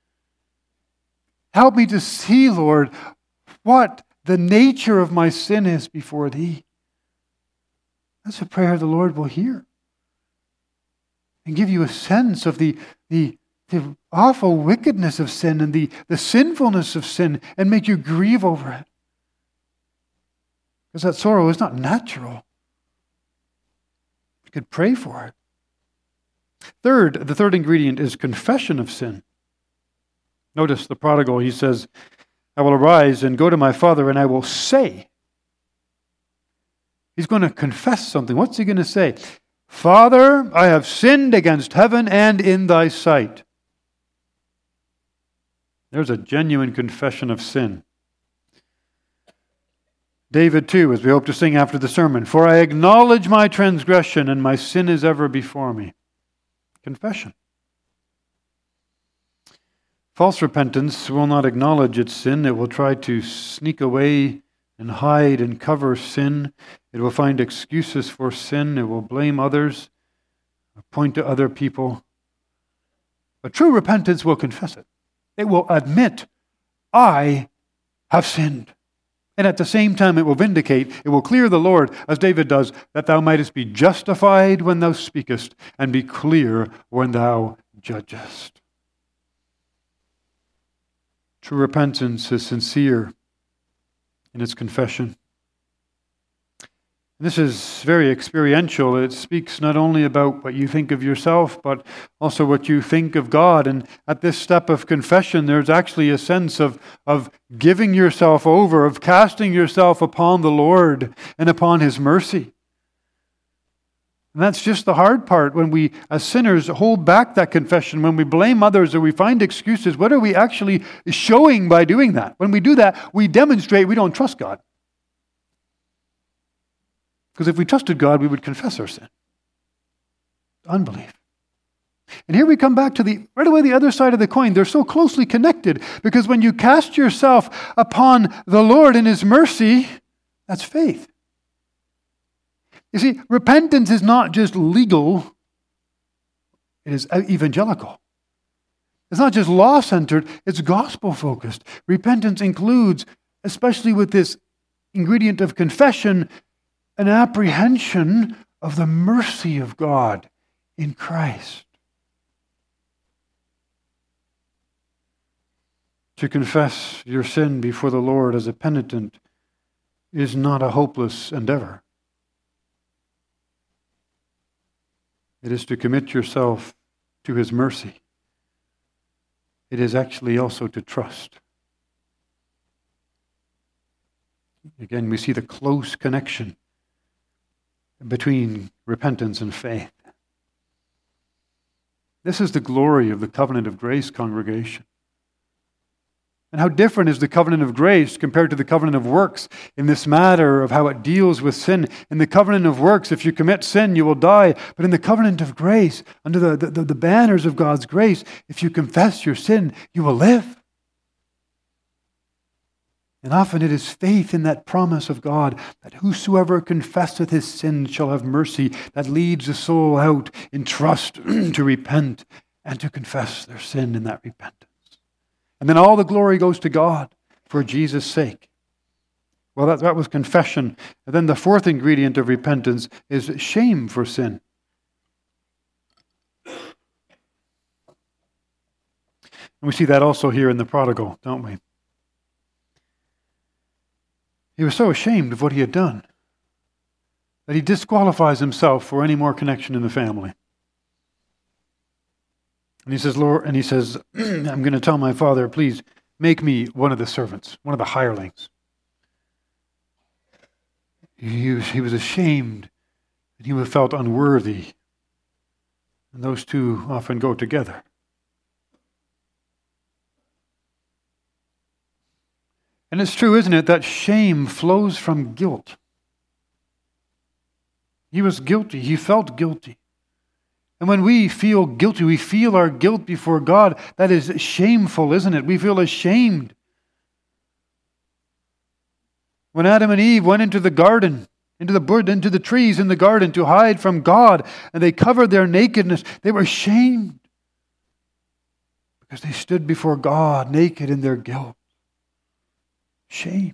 Help me to see, Lord, what the nature of my sin is before Thee. That's a prayer the Lord will hear. And give you a sense of the, the, the awful wickedness of sin and the, the sinfulness of sin and make you grieve over it. Because that sorrow is not natural. You could pray for it. Third, the third ingredient is confession of sin. Notice the prodigal, he says, I will arise and go to my father and I will say. He's going to confess something. What's he going to say? Father, I have sinned against heaven and in thy sight. There's a genuine confession of sin. David too, as we hope to sing after the sermon, for I acknowledge my transgression and my sin is ever before me. Confession. False repentance will not acknowledge its sin. It will try to sneak away and hide and cover sin. It will find excuses for sin. It will blame others, point to other people. But true repentance will confess it. It will admit, I have sinned. And at the same time it will vindicate, it will clear the Lord, as David does, that thou mightest be justified when thou speakest, and be clear when thou judgest. True repentance is sincere in its confession. This is very experiential. It speaks not only about what you think of yourself, but also what you think of God. And at this step of confession, there's actually a sense of, of giving yourself over, of casting yourself upon the Lord and upon His mercy. And that's just the hard part when we, as sinners, hold back that confession. When we blame others or we find excuses, what are we actually showing by doing that? When we do that, we demonstrate we don't trust God. Because if we trusted God, we would confess our sin. Unbelief. And here we come back to the right away the other side of the coin. They're so closely connected because when you cast yourself upon the Lord in His mercy, that's faith. You see, repentance is not just legal, it is evangelical. It's not just law-centered, it's gospel-focused. Repentance includes, especially with this ingredient of confession, an apprehension of the mercy of God in Christ. To confess your sin before the Lord as a penitent is not a hopeless endeavor. It is to commit yourself to His mercy. It is actually also to trust. Again, we see the close connection between repentance and faith. This is the glory of the covenant of grace, congregation. And how different is the covenant of grace compared to the covenant of works in this matter of how it deals with sin. In the covenant of works, if you commit sin, you will die. But in the covenant of grace, under the, the, the banners of God's grace, if you confess your sin, you will live. And often it is faith in that promise of God that whosoever confesseth his sins shall have mercy that leads the soul out in trust to repent and to confess their sin in that repentance. And then all the glory goes to God for Jesus' sake. Well, that, that was confession. And then the fourth ingredient of repentance is shame for sin. And we see that also here in the prodigal, don't we? He was so ashamed of what he had done that he disqualifies himself for any more connection in the family. And he says, Lord, and he says, I'm going to tell my father, please make me one of the servants, one of the hirelings. He was, he was ashamed and he would have felt unworthy. And those two often go together. And it's true, isn't it, that shame flows from guilt. He was guilty. He felt guilty. And when we feel guilty, we feel our guilt before God. That is shameful, isn't it? We feel ashamed. When Adam and Eve went into the garden, into the bird, into the trees in the garden to hide from God, and they covered their nakedness, they were ashamed because they stood before God naked in their guilt. Shame.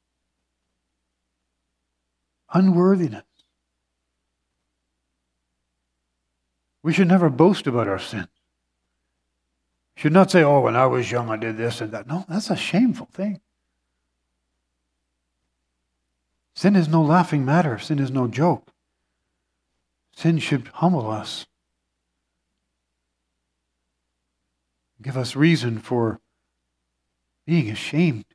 Unworthiness. We should never boast about our sins. We should not say, oh, when I was young I did this and that. No, that's a shameful thing. Sin is no laughing matter. Sin is no joke. Sin should humble us. Give us reason for being ashamed.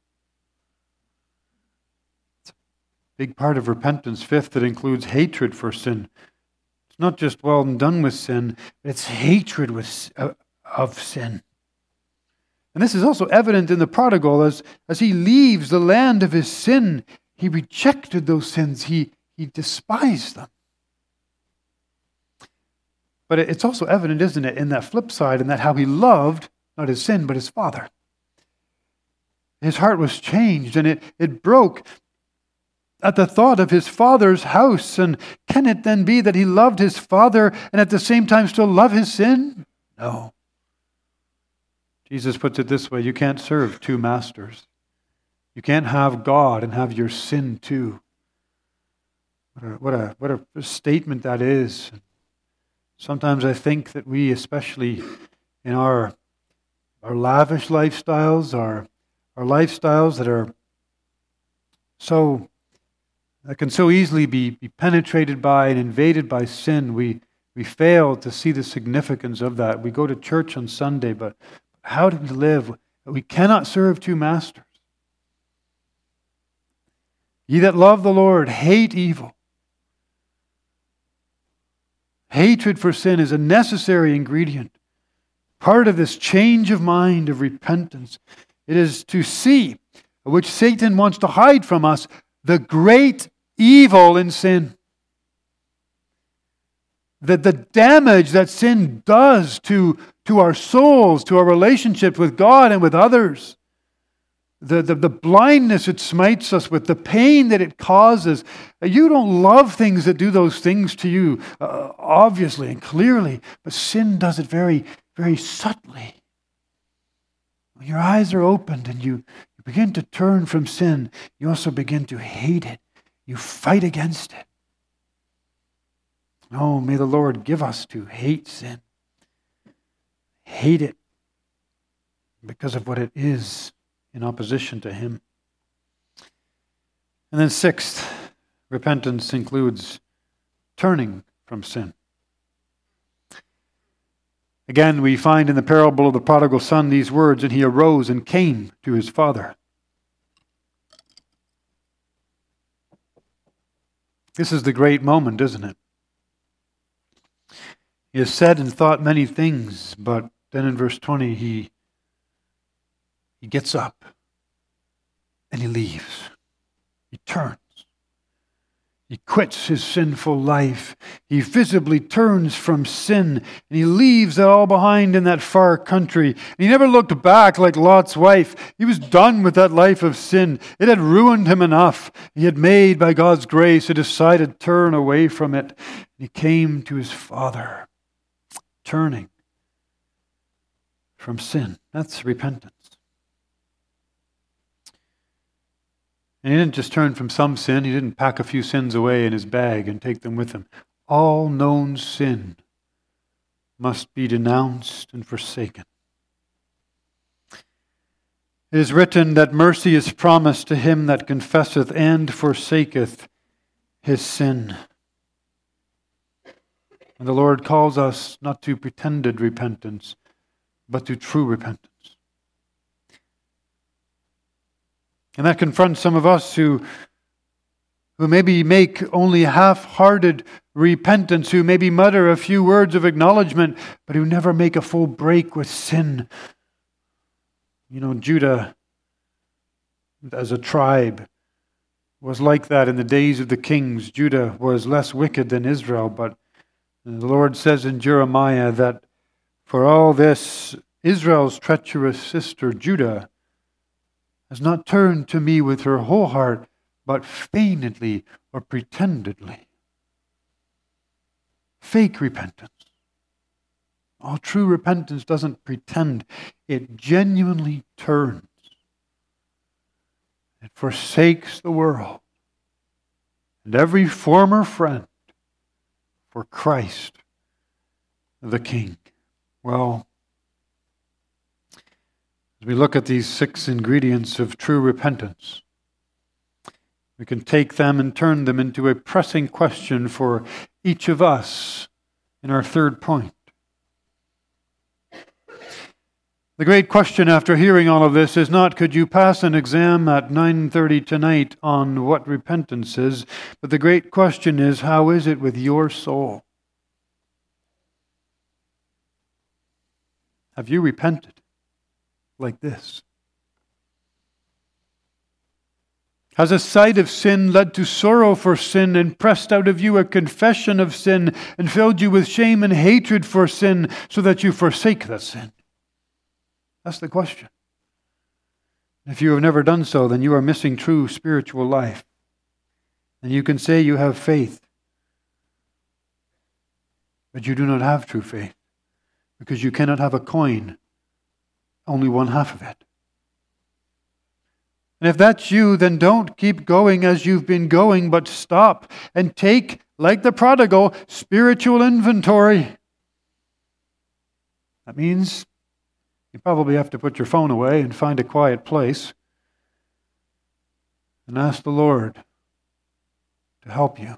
It's a big part of repentance. Fifth, it includes hatred for sin. It's not just well and done with sin, it's hatred with, uh, of sin. And this is also evident in the prodigal as, as he leaves the land of his sin. He rejected those sins. He, he despised them. But it's also evident, isn't it, in that flip side, in that how he loved, not his sin, but his father. His heart was changed, and it, it broke at the thought of his father's house. And can it then be that he loved his father and at the same time still love his sin? No. Jesus puts it this way: you can't serve two masters. You can't have God and have your sin too. What a, what a, what a statement that is. Sometimes I think that we, especially in our, our lavish lifestyles, our, our lifestyles that are so, that can so easily be, be penetrated by and invaded by sin, we, we fail to see the significance of that. We go to church on Sunday, but how do we live? We cannot serve two masters. Ye that love the Lord, hate evil. Hatred for sin is a necessary ingredient, part of this change of mind, of repentance. It is to see, which Satan wants to hide from us, the great evil in sin. That the damage that sin does to, to our souls, to our relationship with God and with others. The, the, the blindness it smites us with, the pain that it causes. You don't love things that do those things to you, uh, obviously and clearly, but sin does it very, very subtly. When your eyes are opened and you, you begin to turn from sin, you also begin to hate it. You fight against it. Oh, may the Lord give us to hate sin. Hate it because of what it is in opposition to Him. And then sixth, repentance includes turning from sin. Again, we find in the parable of the prodigal son these words, and he arose and came to his father. This is the great moment, isn't it? He has said and thought many things, but then in verse twenty, he He gets up and he leaves. He turns. He quits his sinful life. He visibly turns from sin and he leaves it all behind in that far country. And he never looked back like Lot's wife. He was done with that life of sin. It had ruined him enough. He had made, by God's grace, a decided turn away from it. And he came to his father, turning from sin. That's repentance. And he didn't just turn from some sin. He didn't pack a few sins away in his bag and take them with him. All known sin must be denounced and forsaken. It is written that mercy is promised to him that confesseth and forsaketh his sin. And the Lord calls us not to pretended repentance, but to true repentance. And that confronts some of us who, who maybe make only half-hearted repentance, who maybe mutter a few words of acknowledgement, but who never make a full break with sin. You know, Judah, as a tribe, was like that in the days of the kings. Judah was less wicked than Israel, but the Lord says in Jeremiah that for all this, Israel's treacherous sister, Judah, has not turned to me with her whole heart, but feignedly or pretendedly. Fake repentance. All true repentance doesn't pretend. It genuinely turns. It forsakes the world and every former friend for Christ the King. Well, as we look at these six ingredients of true repentance, we can take them and turn them into a pressing question for each of us in our third point. The great question after hearing all of this is not, could you pass an exam at nine thirty tonight on what repentance is? But the great question is, how is it with your soul? Have you repented like this? Has a sight of sin led to sorrow for sin and pressed out of you a confession of sin and filled you with shame and hatred for sin so that you forsake that sin? That's the question. If you have never done so, then you are missing true spiritual life. And you can say you have faith, but you do not have true faith, because you cannot have a coin, only one half of it. And if that's you, then don't keep going as you've been going, but stop and take, like the prodigal, spiritual inventory. That means you probably have to put your phone away and find a quiet place and ask the Lord to help you,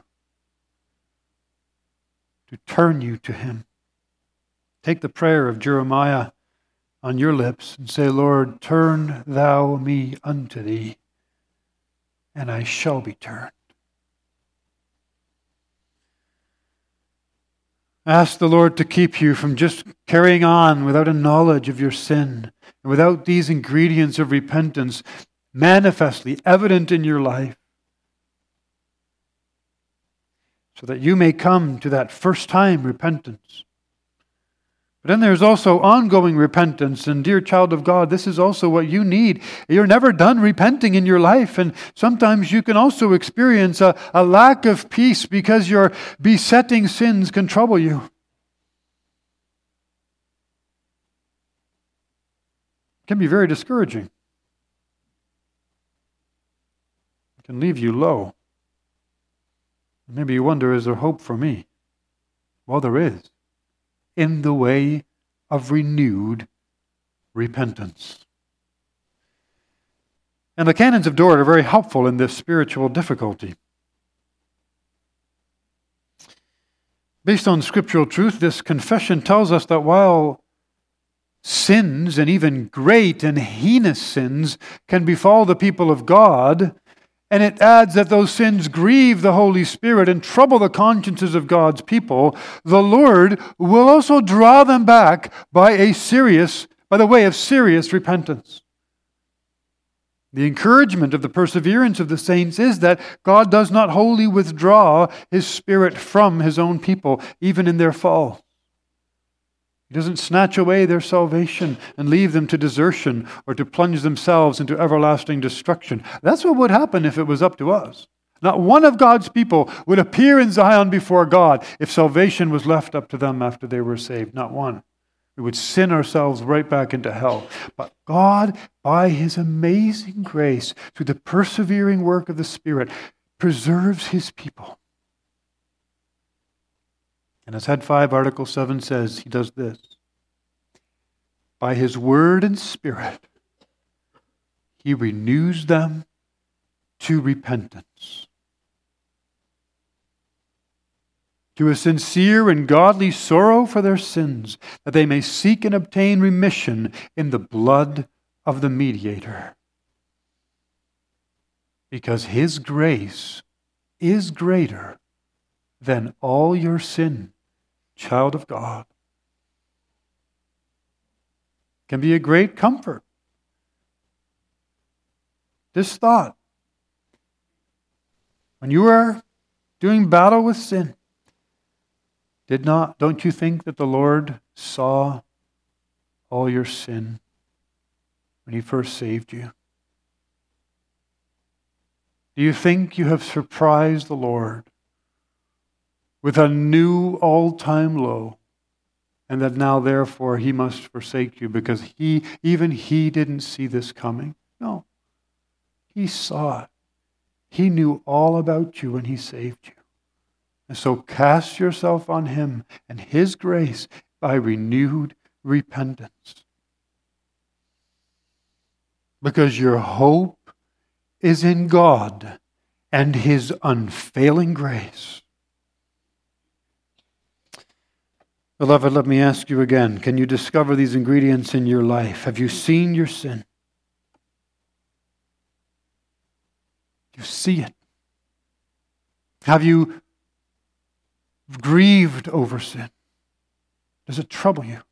to turn you to Him. Take the prayer of Jeremiah on your lips and say, Lord, turn thou me unto thee, and I shall be turned. Ask the Lord to keep you from just carrying on without a knowledge of your sin, and without these ingredients of repentance manifestly evident in your life, so that you may come to that first time repentance. But then there's also ongoing repentance, and dear child of God, this is also what you need. You're never done repenting in your life, and sometimes you can also experience a, a lack of peace because your besetting sins can trouble you. It can be very discouraging. It can leave you low. Maybe you wonder, is there hope for me? Well, there is, in the way of renewed repentance. And the canons of Dort are very helpful in this spiritual difficulty. Based on scriptural truth, this confession tells us that while sins, and even great and heinous sins, can befall the people of God, and it adds that those sins grieve the Holy Spirit and trouble the consciences of God's people, the Lord will also draw them back by a serious, by the way of serious repentance. The encouragement of the perseverance of the saints is that God does not wholly withdraw His Spirit from His own people, even in their fall. He doesn't snatch away their salvation and leave them to desertion or to plunge themselves into everlasting destruction. That's what would happen if it was up to us. Not one of God's people would appear in Zion before God if salvation was left up to them after they were saved. Not one. We would sin ourselves right back into hell. But God, by His amazing grace, through the persevering work of the Spirit, preserves His people. And as Head five, Article seven says, He does this. By His Word and Spirit, He renews them to repentance, to a sincere and godly sorrow for their sins, that they may seek and obtain remission in the blood of the mediator. Because His grace is greater than all your sin, child of God. Can be a great comfort. This thought, when you are doing battle with sin, did not, don't you think that the Lord saw all your sin when He first saved you? Do you think you have surprised the Lord with a new all-time low, and that now therefore He must forsake you because He, even He didn't see this coming? No. He saw it. He knew all about you when He saved you. And so cast yourself on Him and His grace by renewed repentance. Because your hope is in God and His unfailing grace. Beloved, let me ask you again, can you discover these ingredients in your life? Have you seen your sin? You see it. Have you grieved over sin? Does it trouble you?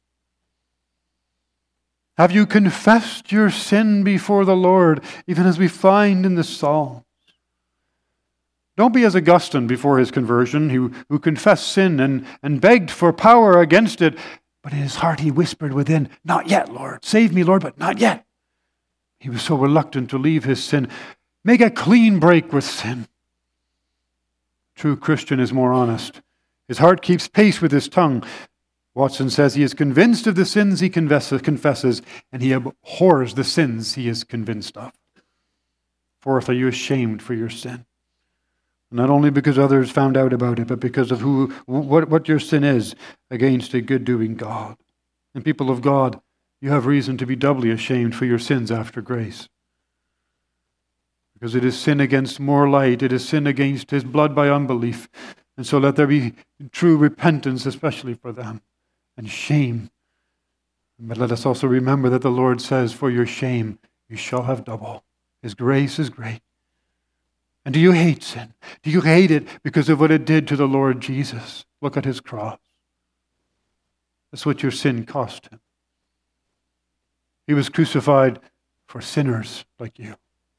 Have you confessed your sin before the Lord, even as we find in the Psalms? Don't be as Augustine before his conversion, who, who confessed sin and, and begged for power against it, but in his heart he whispered within, "Not yet, Lord. Save me, Lord, but not yet." He was so reluctant to leave his sin. Make a clean break with sin. True Christian is more honest. His heart keeps pace with his tongue. Watson says he is convinced of the sins he confesses, and he abhors the sins he is convinced of. Fourth, are you ashamed for your sin? Not only because others found out about it, but because of who, what, what your sin is against a good-doing God. And people of God, you have reason to be doubly ashamed for your sins after grace. Because it is sin against more light. It is sin against His blood by unbelief. And so let there be true repentance, especially for them, and shame. But let us also remember that the Lord says, for your shame you shall have double. His grace is great. And do you hate sin? Do you hate it because of what it did to the Lord Jesus? Look at His cross. That's what your sin cost Him. He was crucified for sinners like you.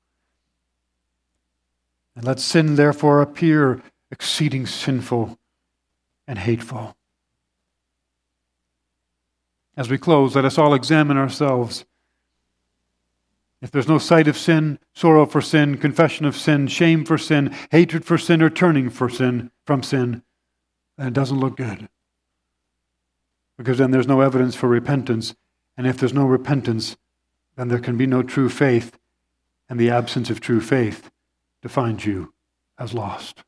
And let sin therefore appear exceeding sinful and hateful. As we close, let us all examine ourselves. If there's no sight of sin, sorrow for sin, confession of sin, shame for sin, hatred for sin, or turning for sin from sin, then it doesn't look good. Because then there's no evidence for repentance. And if there's no repentance, then there can be no true faith. And the absence of true faith defines you as lost.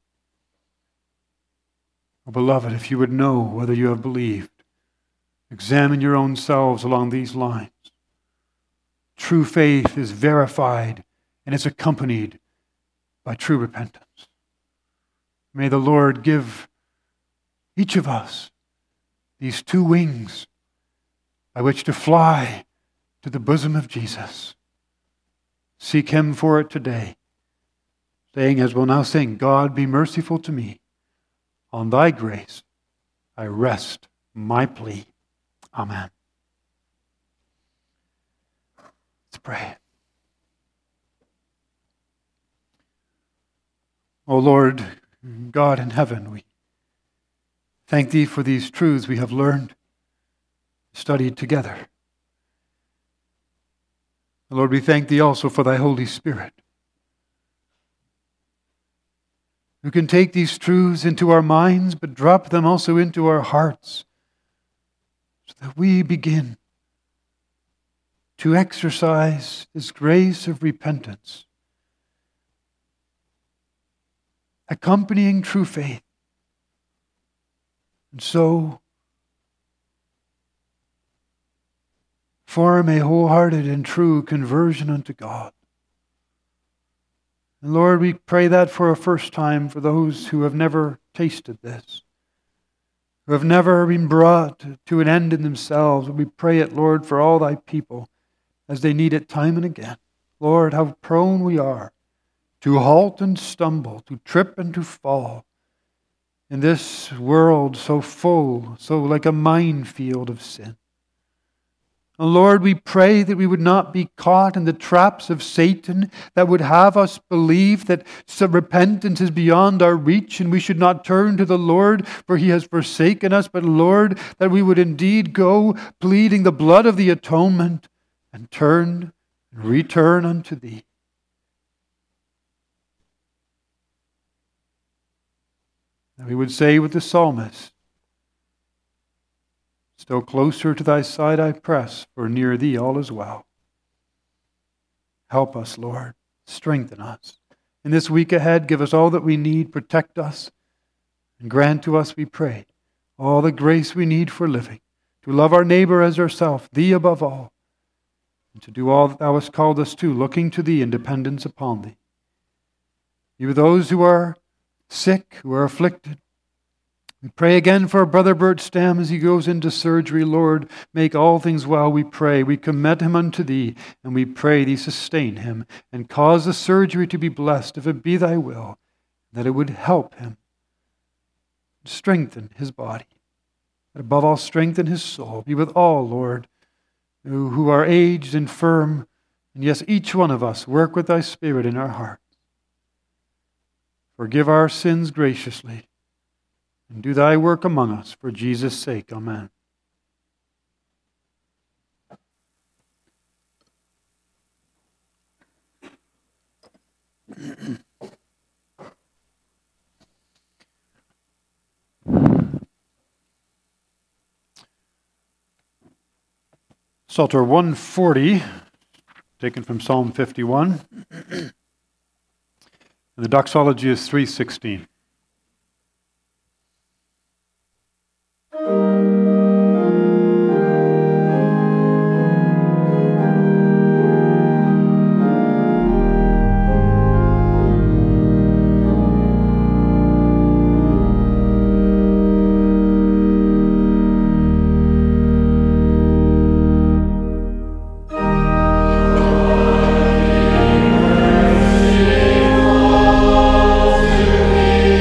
Oh, beloved, if you would know whether you have believed, examine your own selves along these lines. True faith is verified and is accompanied by true repentance. May the Lord give each of us these two wings by which to fly to the bosom of Jesus. Seek Him for it today, saying, as we'll now sing, God be merciful to me. On Thy grace I rest my plea. Amen. Let's pray. O Lord, God in heaven, we thank Thee for these truths we have learned, studied together. Lord, we thank Thee also for Thy Holy Spirit, who can take these truths into our minds, but drop them also into our hearts, so that we begin to exercise this grace of repentance, accompanying true faith, and so form a wholehearted and true conversion unto God. And Lord, we pray that for a first time for those who have never tasted this, who have never been brought to an end in themselves. We pray it, Lord, for all Thy people as they need it time and again. Lord, how prone we are to halt and stumble, to trip and to fall. in this world so full, so like a minefield of sin. And Lord, we pray that we would not be caught in the traps of Satan that would have us believe that some repentance is beyond our reach and we should not turn to the Lord for He has forsaken us. But Lord, that we would indeed go pleading the blood of the atonement and turn and return unto Thee. That we would say with the psalmist, still closer to Thy side I press, for near Thee all is well. Help us, Lord. Strengthen us. In this week ahead, give us all that we need. Protect us. And grant to us, we pray, all the grace we need for living, to love our neighbor as ourselves, Thee above all, and to do all that Thou hast called us to, looking to Thee in dependence upon Thee. Be with those who are sick, who are afflicted. We pray again for Brother Bert Stam as he goes into surgery. Lord, make all things well, we pray. We commit him unto Thee, and we pray Thee sustain him and cause the surgery to be blessed, if it be Thy will, that it would help him, strengthen his body, but above all, strengthen his soul. Be with all, Lord, who, who are aged, infirm, and yes, each one of us, work with Thy Spirit in our hearts. Forgive our sins graciously, and do Thy work among us for Jesus' sake. Amen. Psalter one forty, taken from Psalm fifty-one. And the doxology is three sixteen. Amen.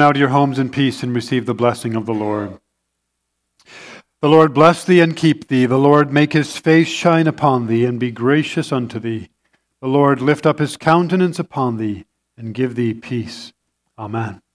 now to your homes in peace and receive the blessing of the Lord. The Lord bless thee and keep thee. The Lord make his face shine upon thee and be gracious unto thee. The Lord lift up his countenance upon thee and give thee peace. Amen.